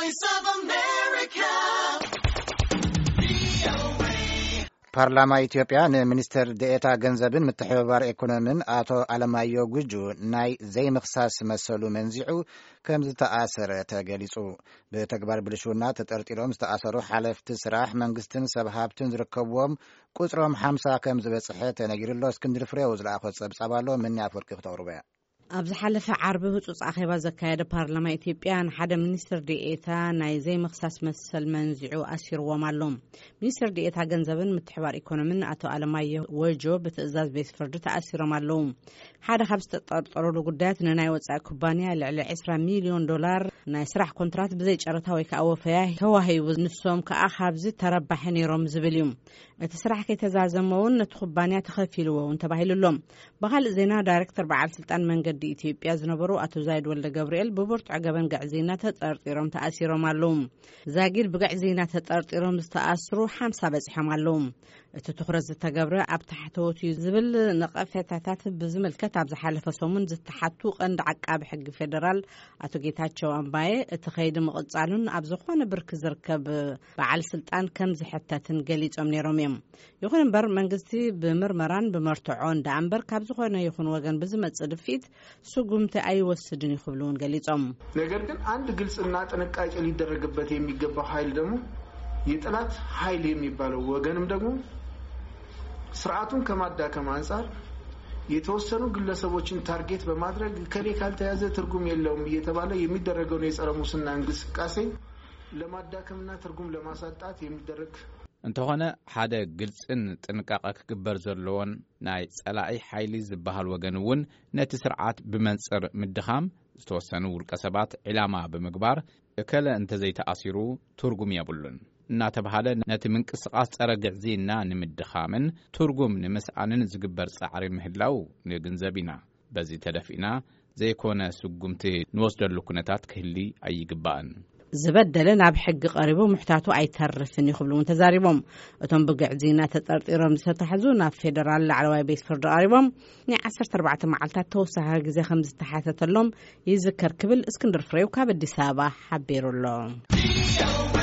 Voice of America. ፓርላማ ኢትዮጵያ ንሚኒስትር ዴኤታ ገንዘብን ምትሕብባር ኢኮኖሚን አቶ አለማየሁ ጉጁ ናይ ዘይምኽሳስ መሰሉ መንዚዑ ከም ዝተኣሰረ ተገሊጹ። ብተግባር ብልሹና ተጠርጢሮም ዝተኣሰሩ ሓለፍቲ ስራሕ መንግስትን ሰብ ሃብትን ዝርከብዎም ቁጽሮም 50 ከም ዝበጽሐ ተነጊሩሎ። እስክንድር ፍሬው ዝለኣኾ ጸብጻብ ኣሎ። ምንያ አፈወርቂ ክተቕርበ ኣብ ዝሓለፈ ዓርቢ ህጹጽ ኣኼባ ዘካየደ ፓርላማ ኢትዮጵያ ንሓደ ሚኒስትር ዲኤታ ናይ ዘይምኽሳስ መሰል መንዚዑ ኣሲርዎም ኣሎ። ሚኒስትር ዲኤታ ገንዘብን ምትሕብባር ኢኮኖሚን አቶ አለማየሁ ወጆ ብትእዛዝ ቤት ፍርዲ ተኣሲሮም ኣለዉ። ሓደ ካብ ዝተጠርጠረሉ ጉዳያት ንናይ ወጻኢ ኩባንያ ልዕሊ 20 ሚልዮን ዶላር ናይ ስራሕ ኮንትራት ብዘይ ጨረታ ወይ ከዓ ወፈያ ተዋሂቡ ንሶም ከዓ ካብዚ ተረባሒ ነይሮም ዝብል እዩ። እቲ ስራሕ ከይተዛዘመውን ነቲ ኩባንያ ተኸፊልዎ ተባሂሉሎም። ብኻልእ ዜና ዳይሬክተር በዓል ስልጣን መንገዲ ኢትዮጵያ ዝነበሩ አቶ ዛይድ ወልደ ገብርኤል ብብርቱዕ ገበን ጋዕዜና ተጠርጢሮም ተኣሲሮም ኣለዉ። ዛጊድ ብጋዕዜና ተጠርጢሮም ዝተኣስሩ 50 በጽሖም ኣለዉ። እቲ ትኹረት ዝተገብረ ኣብ ታሕተወት ዝብል ነቐፌታታት ብዝምልከት ኣብ ዝሓለፈ ሰሙን ዝተሓቱ ቀንዲ ዓቃቢ ሕጊ ፌደራል አቶ ጌታቸው ኣምባዬ እቲ ኸይዲ ምቕጻሉን ኣብ ዝኾነ ብርኪ ዝርከብ በዓል ስልጣን ከም ዝሕተትን ገሊጾም ነይሮም እዮም። ይኹን እምበር መንግስቲ ብምርመራን ብመርትዖን ዳእምበር ካብ ዝኾነ ይኹን ወገን ብዝመጽእ ድፊት ስጉምቲ አይወስድን ይኽብሉን ገሊጾም። ነገር ግን አንድ ግልጽና ጥንቃቄ ሊደረግበት የሚገባው ኃይል ደግሞ የጠላት ኃይል የሚባለው ወገንም ደግሞ ስርዓቱን ከማዳከም አንፃር የተወሰኑ ግለሰቦችን ታርጌት በማድረግ ከሌ ካልተያዘ ትርጉም የለውም እየተባለ የሚደረገው የጸረ ሙስና እንቅስቃሴ ለማዳከምና ትርጉም ለማሳጣት የሚደረግ እንተሆነ ሓደ ግልጽን ጥንቃቄ ክግበር ዘለዎን ናይ ጸላኢ ኃይሊ ዝበሃል ወገንውን ነቲ ስርዓት ብመንጽር ምድኻም ዝተወሰኑ ውልቀ ሰባት ዕላማ ብምግባር እከለ እንተዘይተኣሲሩ ትርጉም የብሉን እናተባሃለ ነቲ ምንቅስቃስ ጸረ ግዕዜና ንምድኻምን ትርጉም ንምስኣንን ዝግበር ጻዕሪ ምህላው ንግንዘብ ኢና። በዚ ተደፊና ዘይኮነ ስጉምቲ ንወስደሉ ኩነታት ክህሊ ኣይግባእን። ዝበደለ ናብ ሕጊ ቀሪቡ ምሕታቱ ኣይተርፍን ይኽብሉን ተዛሪቦም። እቶም ብግዕዜና ተጠርጢሮም ዝተታሕዙ ናብ ፌደራል ላዕለዋይ ቤት ፍርዲ ቀሪቦም ን14 መዓልታት ተወሳኺ ግዜ ከም ዝተሓተተሎም ይዝከር ክብል እስክንድር ፍሬው ካብ አዲስ አበባ ሓቢሩሎ።